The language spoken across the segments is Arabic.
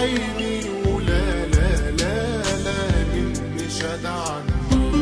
عيني ولا لا لا لا مني شد عني.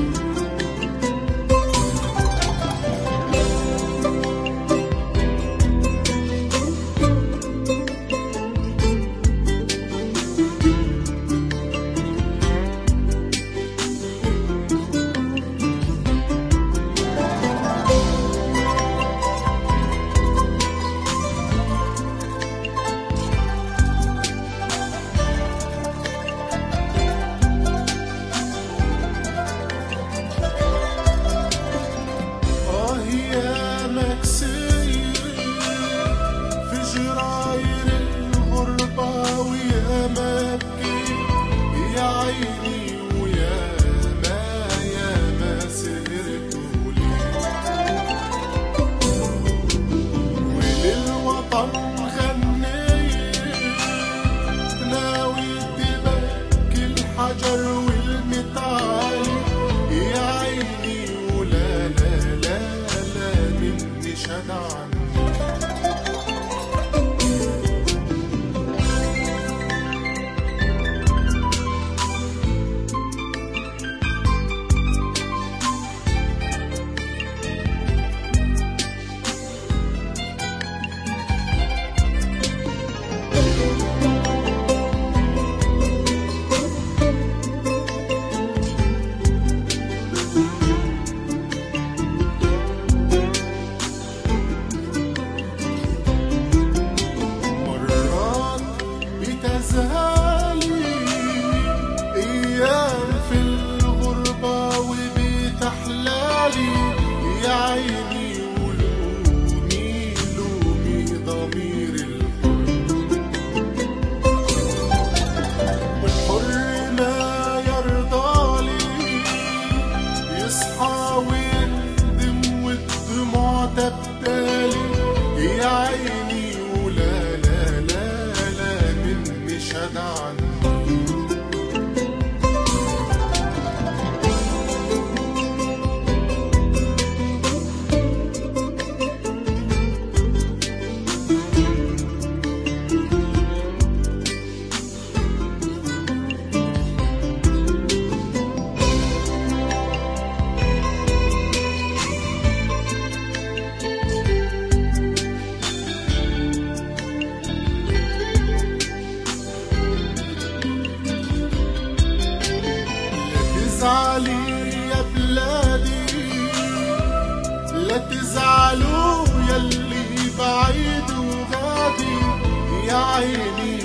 الحجر والمتعال يا عيني ولا لا لا لا مني شد عني. تزهالي ايام في الغربة وبيت احلالي يا عيني ولومي لومي ضمير الحر، والحر ما يرضالي يصحى ويندم والدموع تبتالي يا عيني ولا لا لا مني شد عني. تزعلي يا بلادي لا تزعلوا يلي بعيد وغادي يا عيني